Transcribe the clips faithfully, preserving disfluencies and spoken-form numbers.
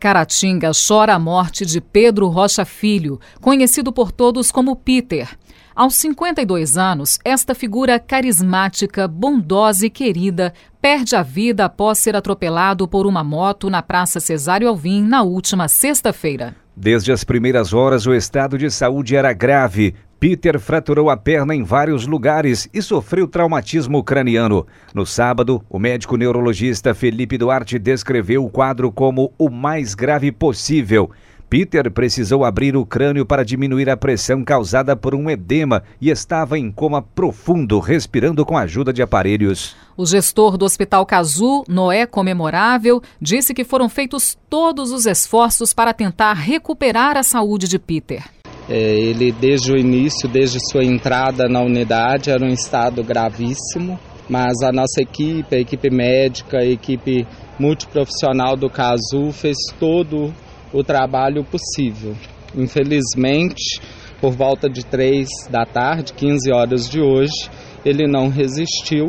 Caratinga chora a morte de Pedro Rocha Filho, conhecido por todos como Peter. Aos cinquenta e dois anos, esta figura carismática, bondosa e querida perde a vida após ser atropelado por uma moto na Praça Cesário Alvim na última sexta-feira. Desde as primeiras horas, o estado de saúde era grave. Peter fraturou a perna em vários lugares e sofreu traumatismo craniano. No sábado, o médico neurologista Felipe Duarte descreveu o quadro como o mais grave possível. Peter precisou abrir o crânio para diminuir a pressão causada por um edema e estava em coma profundo, respirando com a ajuda de aparelhos. O gestor do Hospital Cazu, Noé Comemorável, disse que foram feitos todos os esforços para tentar recuperar a saúde de Peter. É, ele, desde o início, desde sua entrada na unidade, era um estado gravíssimo, mas a nossa equipe, a equipe médica, a equipe multiprofissional do Cazu fez todo o trabalho possível. Infelizmente, por volta de três da tarde, quinze horas de hoje, ele não resistiu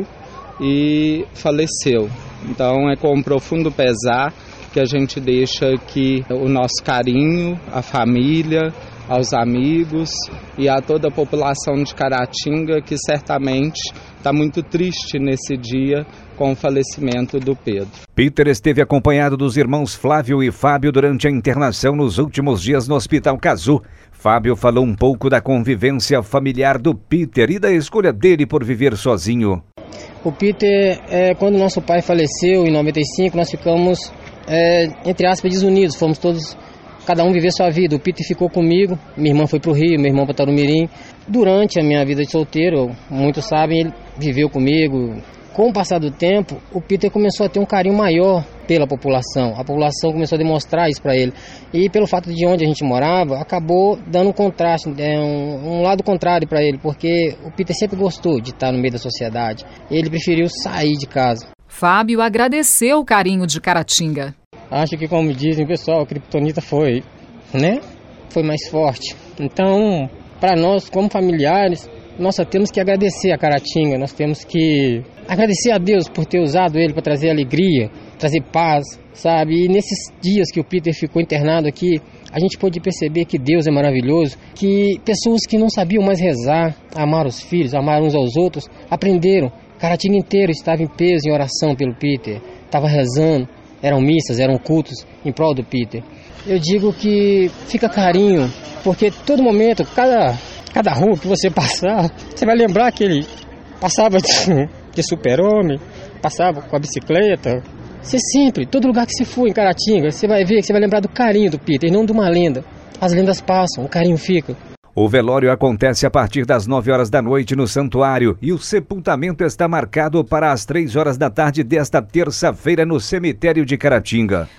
e faleceu. Então é com um profundo pesar que a gente deixa aqui o nosso carinho, à família, aos amigos e a toda a população de Caratinga, que certamente está muito triste nesse dia com o falecimento do Pedro. Peter esteve acompanhado dos irmãos Flávio e Fábio durante a internação nos últimos dias no Hospital Cazu. Fábio falou um pouco da convivência familiar do Peter e da escolha dele por viver sozinho. O Peter, é, quando nosso pai faleceu em noventa e cinco, nós ficamos, é, entre aspas, desunidos. Fomos todos, cada um viver sua vida. O Peter ficou comigo, minha irmã foi para o Rio, meu irmão para Tarumirim. Durante a minha vida de solteiro, muitos sabem, ele viveu comigo. Com o passar do tempo, o Peter começou a ter um carinho maior pela população. A população começou a demonstrar isso para ele. E pelo fato de onde a gente morava, acabou dando um contraste, um, um lado contrário para ele, porque o Peter sempre gostou de estar no meio da sociedade. Ele preferiu sair de casa. Fábio agradeceu o carinho de Caratinga. Acho que, como dizem o pessoal, a criptonita foi, né? Foi mais forte. Então, para nós, como familiares, nós só temos que agradecer a Caratinga, nós temos que agradecer a Deus por ter usado ele para trazer alegria, trazer paz, sabe? E nesses dias que o Peter ficou internado aqui, a gente pôde perceber que Deus é maravilhoso, que pessoas que não sabiam mais rezar, amar os filhos, amar uns aos outros, aprenderam. Caratinga inteiro estava em peso, em oração pelo Peter, estava rezando, eram missas, eram cultos em prol do Peter. Eu digo que fica carinho, porque todo momento, cada... Cada rua que você passar, você vai lembrar que ele passava de, de super-homem, passava com a bicicleta. Você sempre, todo lugar que você for em Caratinga, você vai ver que você vai lembrar do carinho do Peter, e não de uma lenda. As lendas passam, o carinho fica. O velório acontece a partir das nove horas da noite no santuário e o sepultamento está marcado para as três horas da tarde desta terça-feira no cemitério de Caratinga.